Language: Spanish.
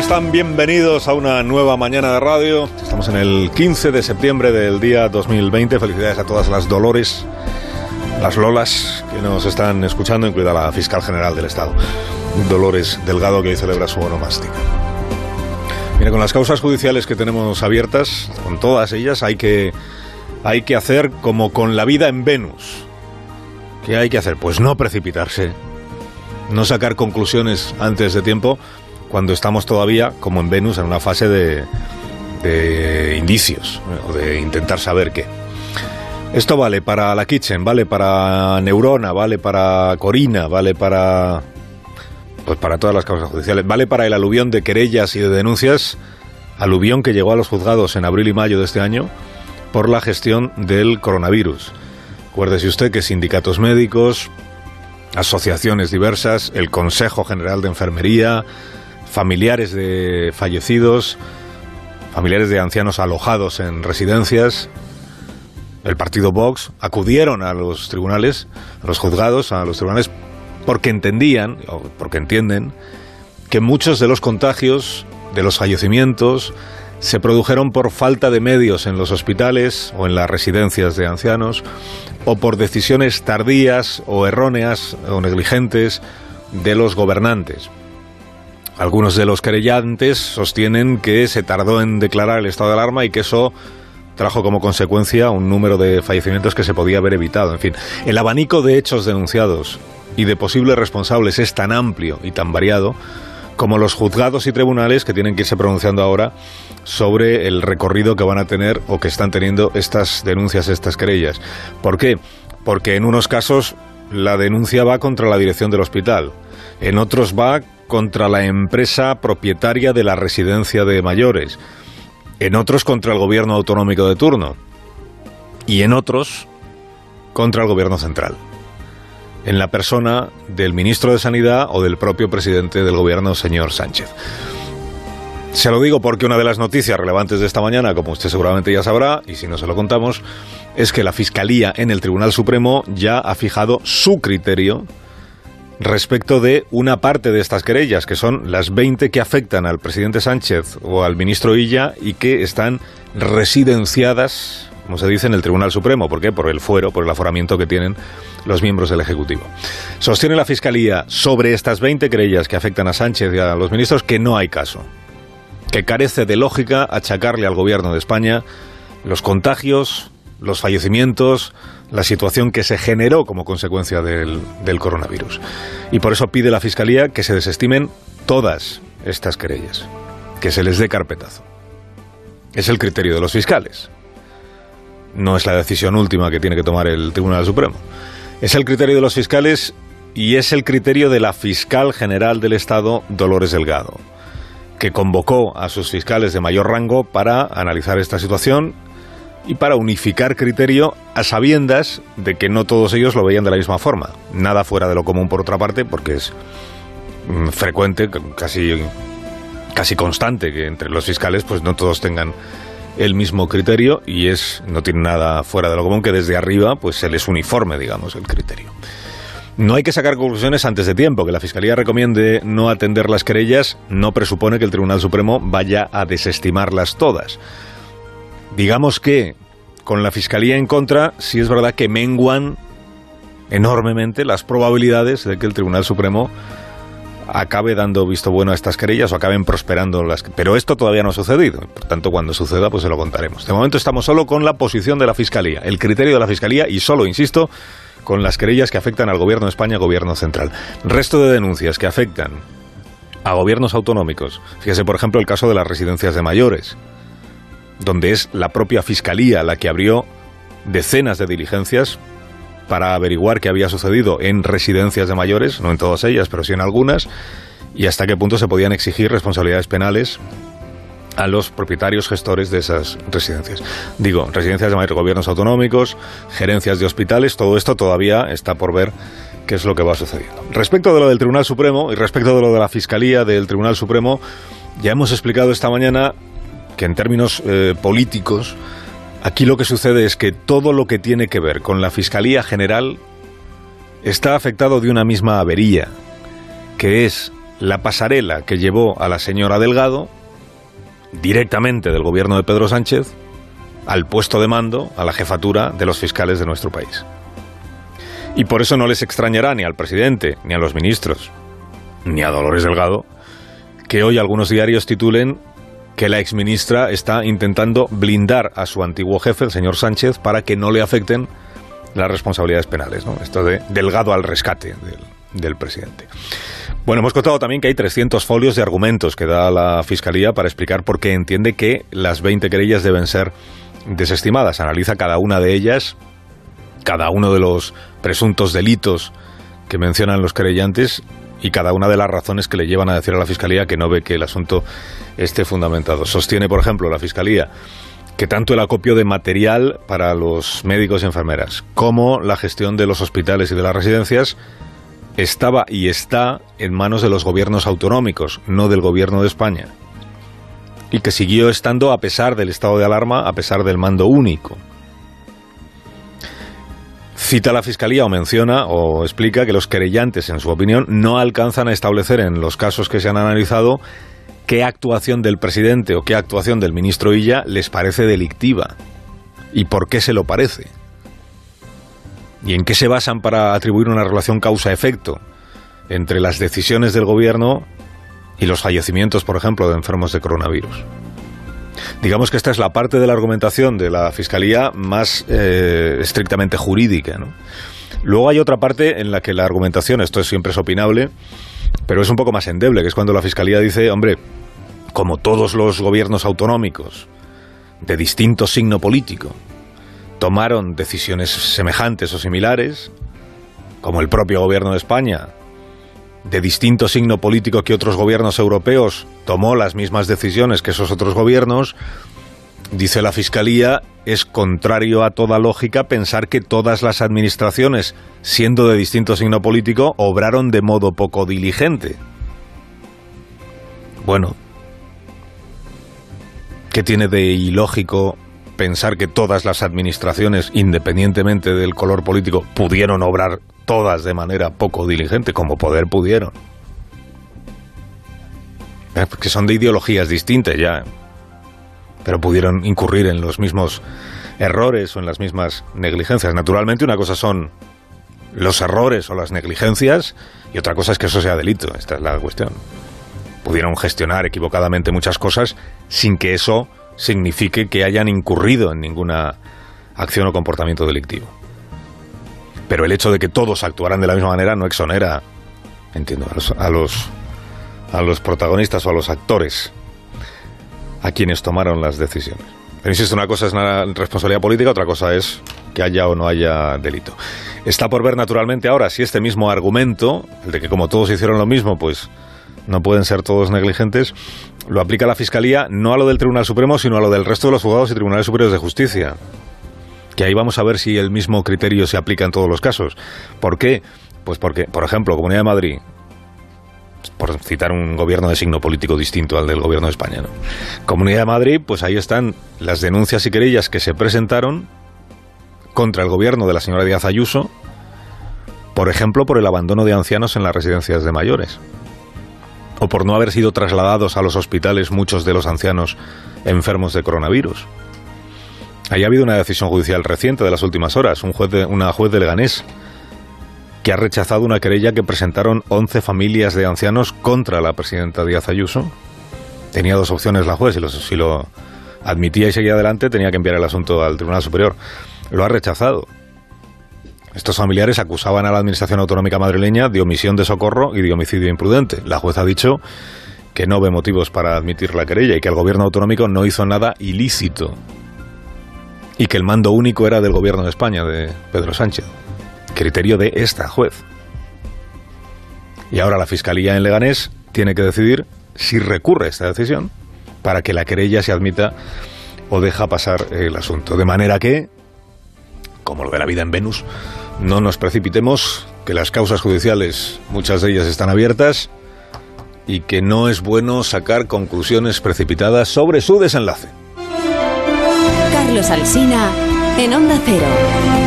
están? Bienvenidos a una nueva mañana de radio. Estamos en el 15 de septiembre del día 2020. Felicidades a todas las Dolores, las Lolas que nos están escuchando, incluida la fiscal general del Estado, Dolores Delgado, que hoy celebra su onomástica. Mira, con las causas judiciales que tenemos abiertas, con todas ellas, hay que hacer como con la vida en Venus. ¿Qué hay que hacer? Pues no precipitarse, no sacar conclusiones antes de tiempo, cuando estamos todavía, como en Venus, en una fase de indicios, o de intentar saber qué. Esto vale para la Kitchen, vale para Neurona, vale para Corina, vale para todas las causas judiciales, vale para el aluvión de querellas y de denuncias, aluvión que llegó a los juzgados en abril y mayo de este año por la gestión del coronavirus. Acuérdese usted que sindicatos médicos, asociaciones diversas, el Consejo General de Enfermería, familiares de fallecidos, familiares de ancianos alojados en residencias, el partido Vox, acudieron a los tribunales, a los juzgados, a los tribunales, porque entendían, o porque entienden, que muchos de los contagios, de los fallecimientos, se produjeron por falta de medios en los hospitales o en las residencias de ancianos, o por decisiones tardías o erróneas o negligentes de los gobernantes. Algunos de los querellantes sostienen que se tardó en declarar el estado de alarma y que eso trajo como consecuencia un número de fallecimientos que se podía haber evitado. En fin, el abanico de hechos denunciados y de posibles responsables es tan amplio y tan variado como los juzgados y tribunales que tienen que irse pronunciando ahora sobre el recorrido que van a tener o que están teniendo estas denuncias, estas querellas. ¿Por qué? Porque en unos casos la denuncia va contra la dirección del hospital, en otros va contra la empresa propietaria de la residencia de mayores, en otros contra el gobierno autonómico de turno y en otros contra el gobierno central, en la persona del ministro de Sanidad o del propio presidente del gobierno, señor Sánchez. Se lo digo porque una de las noticias relevantes de esta mañana, como usted seguramente ya sabrá, y si no se lo contamos, es que la Fiscalía en el Tribunal Supremo ya ha fijado su criterio respecto de una parte de estas querellas, que son las 20 que afectan al presidente Sánchez o al ministro Illa y que están residenciadas, como se dice, en el Tribunal Supremo. ¿Por qué? Por el fuero, por el aforamiento que tienen los miembros del Ejecutivo. Sostiene la Fiscalía sobre estas 20 querellas que afectan a Sánchez y a los ministros que no hay caso, que carece de lógica achacarle al Gobierno de España los contagios, los fallecimientos, la situación que se generó como consecuencia del coronavirus. Y por eso pide la Fiscalía que se desestimen todas estas querellas, que se les dé carpetazo. Es el criterio de los fiscales. No es la decisión última que tiene que tomar el Tribunal Supremo. Es el criterio de los fiscales y es el criterio de la fiscal general del Estado, Dolores Delgado, que convocó a sus fiscales de mayor rango para analizar esta situación y para unificar criterio a sabiendas de que no todos ellos lo veían de la misma forma. Nada fuera de lo común, por otra parte, porque es frecuente, casi constante, que entre los fiscales pues no todos tengan el mismo criterio, y no tiene nada fuera de lo común que desde arriba pues se les uniforme, digamos, el criterio. No hay que sacar conclusiones antes de tiempo. Que la Fiscalía recomiende no atender las querellas no presupone que el Tribunal Supremo vaya a desestimarlas todas. Digamos que con la Fiscalía en contra, sí es verdad que menguan enormemente las probabilidades de que el Tribunal Supremo acabe dando visto bueno a estas querellas o acaben prosperando las... Pero esto todavía no ha sucedido. Por tanto, cuando suceda, pues se lo contaremos. De momento estamos solo con la posición de la Fiscalía, el criterio de la Fiscalía, y solo, insisto, con las querellas que afectan al Gobierno de España, Gobierno central. Resto de denuncias que afectan a gobiernos autonómicos. Fíjese, por ejemplo, el caso de las residencias de mayores, donde es la propia Fiscalía la que abrió decenas de diligencias para averiguar qué había sucedido en residencias de mayores, no en todas ellas, pero sí en algunas, y hasta qué punto se podían exigir responsabilidades penales a los propietarios gestores de esas residencias. Digo, residencias de mayores, gobiernos autonómicos, gerencias de hospitales, todo esto todavía está por ver qué es lo que va sucediendo. Respecto de lo del Tribunal Supremo y respecto de lo de la Fiscalía del Tribunal Supremo, ya hemos explicado esta mañana que en términos políticos, aquí lo que sucede es que todo lo que tiene que ver con la Fiscalía General está afectado de una misma avería, que es la pasarela que llevó a la señora Delgado, directamente del gobierno de Pedro Sánchez, al puesto de mando, a la jefatura de los fiscales de nuestro país. Y por eso no les extrañará ni al presidente, ni a los ministros, ni a Dolores Delgado, que hoy algunos diarios titulen que la exministra está intentando blindar a su antiguo jefe, el señor Sánchez, para que no le afecten las responsabilidades penales, ¿no? Esto de Delgado al rescate del presidente. Bueno, hemos contado también que hay 300 folios de argumentos que da la Fiscalía para explicar por qué entiende que las 20 querellas deben ser desestimadas. Analiza cada una de ellas, cada uno de los presuntos delitos que mencionan los querellantes y cada una de las razones que le llevan a decir a la Fiscalía que no ve que el asunto esté fundamentado. Sostiene, por ejemplo, la Fiscalía que tanto el acopio de material para los médicos y enfermeras como la gestión de los hospitales y de las residencias estaba y está en manos de los gobiernos autonómicos, no del gobierno de España, y que siguió estando a pesar del estado de alarma, a pesar del mando único. Cita la Fiscalía o menciona o explica que los querellantes, en su opinión, no alcanzan a establecer en los casos que se han analizado qué actuación del presidente o qué actuación del ministro Illa les parece delictiva y por qué se lo parece. ¿Y en qué se basan para atribuir una relación causa-efecto entre las decisiones del gobierno y los fallecimientos, por ejemplo, de enfermos de coronavirus? Digamos que esta es la parte de la argumentación de la Fiscalía más estrictamente jurídica, ¿no? Luego hay otra parte en la que la argumentación, esto siempre es opinable, pero es un poco más endeble, que es cuando la Fiscalía dice, hombre, como todos los gobiernos autonómicos de distinto signo político tomaron decisiones semejantes o similares, como el propio gobierno de España, de distinto signo político que otros gobiernos europeos, tomó las mismas decisiones que esos otros gobiernos, dice la Fiscalía, es contrario a toda lógica pensar que todas las administraciones, siendo de distinto signo político, obraron de modo poco diligente. Bueno, ¿qué tiene de ilógico pensar que todas las administraciones, independientemente del color político, pudieron obrar todas de manera poco diligente, como poder pudieron? Porque son de ideologías distintas ya, pero pudieron incurrir en los mismos errores o en las mismas negligencias. Naturalmente, una cosa son los errores o las negligencias y otra cosa es que eso sea delito. Esta es la cuestión. Pudieron gestionar equivocadamente muchas cosas sin que eso signifique que hayan incurrido en ninguna acción o comportamiento delictivo. Pero el hecho de que todos actuaran de la misma manera no exonera, entiendo, a los protagonistas o a los actores, a quienes tomaron las decisiones. Pero insisto, una cosa es la responsabilidad política, otra cosa es que haya o no haya delito. Está por ver naturalmente ahora si este mismo argumento, el de que como todos hicieron lo mismo, pues no pueden ser todos negligentes, lo aplica la Fiscalía no a lo del Tribunal Supremo, sino a lo del resto de los juzgados y tribunales superiores de justicia. Que ahí vamos a ver si el mismo criterio se aplica en todos los casos. ¿Por qué? Pues porque, por ejemplo, Comunidad de Madrid, por citar un gobierno de signo político distinto al del gobierno de España, ¿no? Comunidad de Madrid, pues ahí están las denuncias y querellas que se presentaron contra el gobierno de la señora Díaz Ayuso, por ejemplo, por el abandono de ancianos en las residencias de mayores, o por no haber sido trasladados a los hospitales muchos de los ancianos enfermos de coronavirus. Ahí ha habido una decisión judicial reciente de las últimas horas, una juez de Leganés, que ha rechazado una querella que presentaron 11 familias de ancianos contra la presidenta Díaz Ayuso. Tenía dos opciones la juez, si lo admitía y seguía adelante, tenía que enviar el asunto al Tribunal Superior. Lo ha rechazado. Estos familiares acusaban a la Administración Autonómica madrileña de omisión de socorro y de homicidio imprudente. La juez ha dicho que no ve motivos para admitir la querella y que el gobierno autonómico no hizo nada ilícito y que el mando único era del gobierno de España, de Pedro Sánchez. Criterio de esta juez. Y ahora la Fiscalía en Leganés tiene que decidir si recurre a esta decisión para que la querella se admita o deja pasar el asunto. De manera que, como lo de la vida en Venus, no nos precipitemos, que las causas judiciales, muchas de ellas están abiertas y que no es bueno sacar conclusiones precipitadas sobre su desenlace. Carlos Alsina, en Onda Cero.